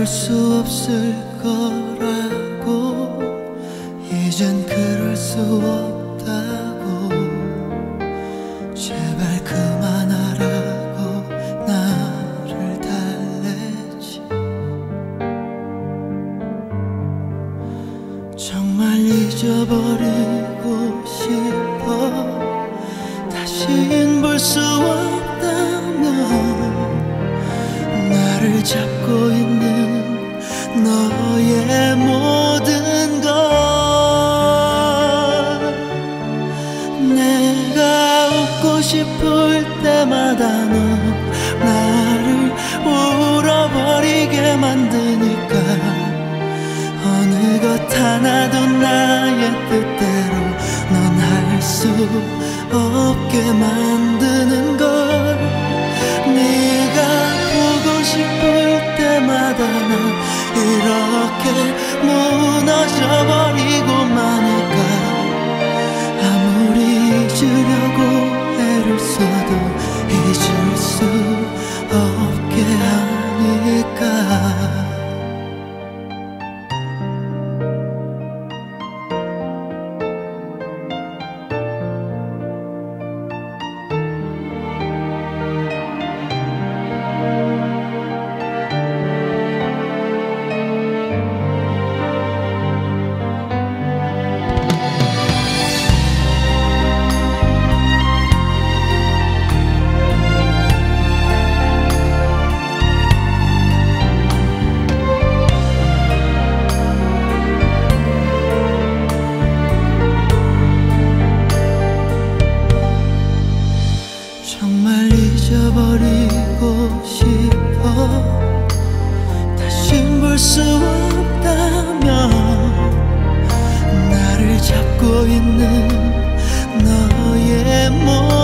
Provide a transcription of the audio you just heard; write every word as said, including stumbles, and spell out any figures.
볼 수 없을 거라고, 이젠 그럴 수 없다고, 제발 그만하라고 나를 달래지. 정말 잊어버리고 싶어. 다신 볼 수 없다면 나를 잡고 있는 너의 모든 것, 내가 웃고 싶을 때마다 너 나를 울어버리게 만드니까, 어느 것 하나도 나의 뜻대로 넌 할 수 없게 만드는 걸. 네가 보고 싶을 때마다 난 이렇게 무너져버리고 마니까, 아무리 잊으려고 애를 써도 잊을 수 없게 하니까. 정말 잊어버리고 싶어. 다신 볼 수 없다면 나를 잡고 있는 너의 모습,